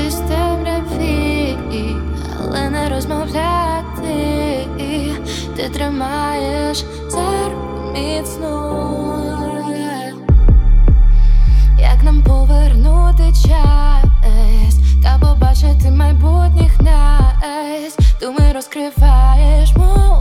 з темряві, але не розмовляти. Ти тримаєш за руку міцно. Як нам повернути час та побачити майбутніх нас? Думай, розкриваєш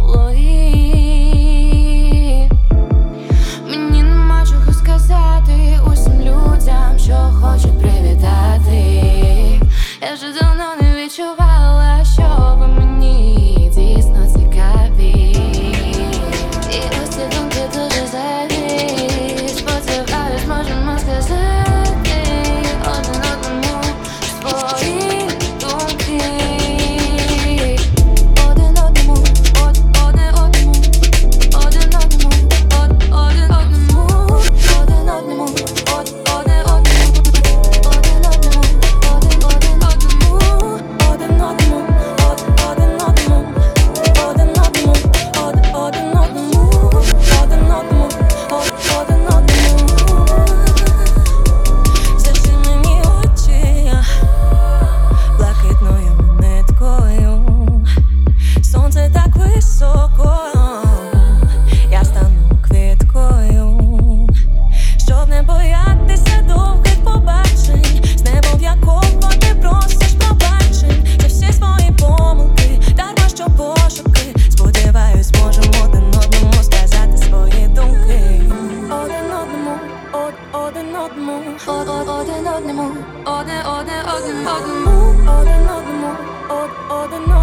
мої. Мені нема чого сказати усім людям, що хочуть привітати. Я вже давно не відчувала, що ви мені дійсно цікаві. І ось ці думки дуже зайві. Сподіваюсь, можемо сказати один одному свої думки. Один одному, один одному, один одному, один одному, один одному, один одному, один одному, один одному, один одному, один одному, один одному, один одному, один одному, один одному. Завжди мені очі блакитною ниткою. Сонце так високо, я стану квіткою, щоб не боятися довгих побачень, з небом, в якому ти просиш пробачень за всі свої помилки, дарма що пошуки. Сподіваюсь, можемо один одному сказати свої думки. Один одному, один одному, один одному, один одному, один одному.